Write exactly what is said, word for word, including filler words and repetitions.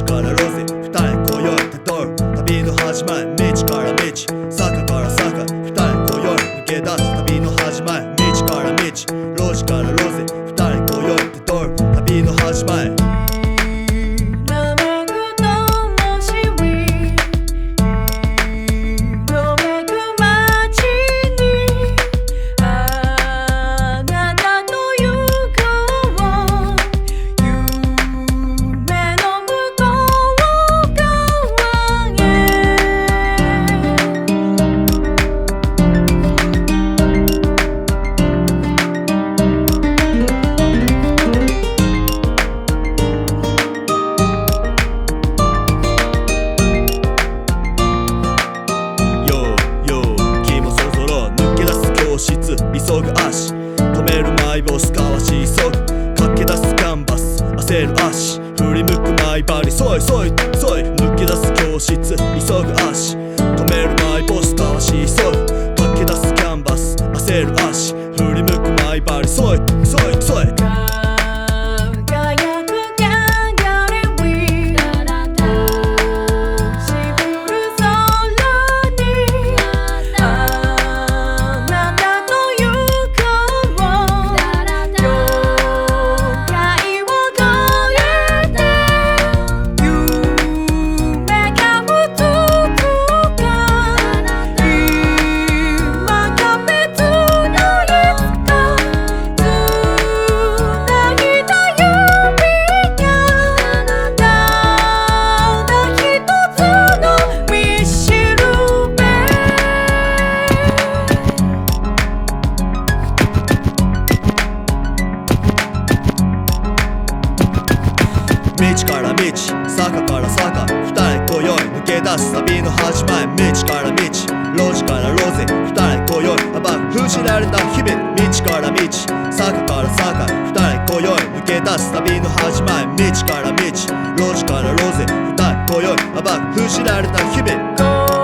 からロゼ二人今宵たどる旅の始まり道から道坂から坂二人今宵抜け出す旅の始まり道から道路地からロゼ二人今宵たどる旅の始まり急ぐ足止めるマイボスかわし急ぐ駆け出すキャンバス焦る足振り向くマイバリそいそいそい抜け出す教室急ぐ足止めるマイボスかわし急ぐ駆け出すキャンバス焦る足振り向くマイバリそいそいそい道から道坂から坂二人今宵抜け出す旅の始まり道から道路地からロゼ二人今宵暴く封じられた日々道から道坂から坂二人今宵抜け出す旅の始まり道から道路地からロゼ二人今宵暴く封じられた日々